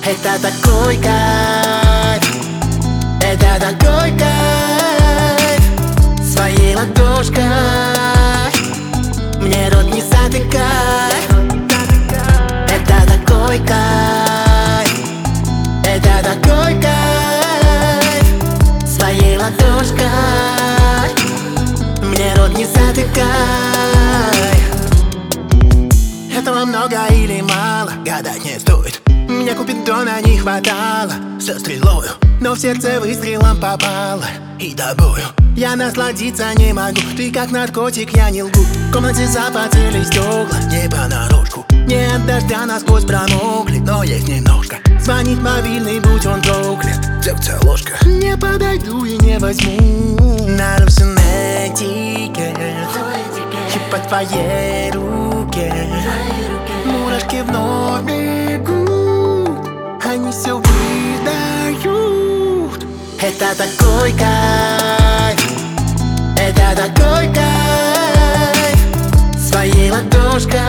Это такой кайф, это такой кайф. Своей ладошкой мне рот не затыкай. Это такой кайф, это такой кайф. Своей ладошкой мне рот не затыкай. Этого много или мало, гадать не стоит. Меня Купидона не хватало со стрелою, но в сердце выстрелом попало и тобою я насладиться не могу. Ты как наркотик, я не лгу. В комнате запотели стекла, не понарошку. Не от дождя насквозь промокли, но есть немножко. Звонит мобильный, будь он проклят. Дегтя ложка. Не подойду и не возьму. Нарушен этикет и по твоей руке мурашки вновь бегут, они все выдают. Это такой кайф, это такой кайф. Своей ладошкой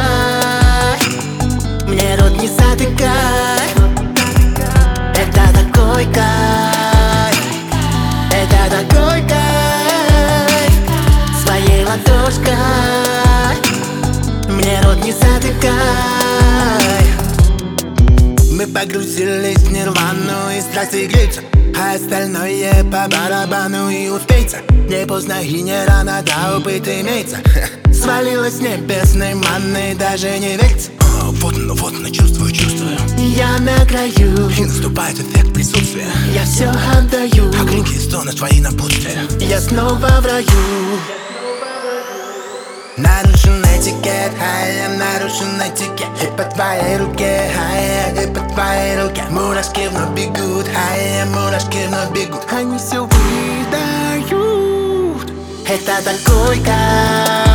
мне рот не затыкай. Это такой кайф, это такой кайф. Своей ладошкой мне рот не затыкай. Мы погрузились в нирвану и страсти греются, а остальное по барабану и успеется. Не поздно и не рано, да опыт имеется. Свалилась с небесной манной, даже не верится. Вот оно, чувствую. Я на краю, и наступает эффект присутствия. Я все отдаю, а громкие стоны твои напутствия. Я снова в раю. Нарушен этикет, нарушен этикет. И по твоей руке, и по твоей руке мурашки вновь бегут, мурашки вновь бегут. Они все выдают. Это такой кайф.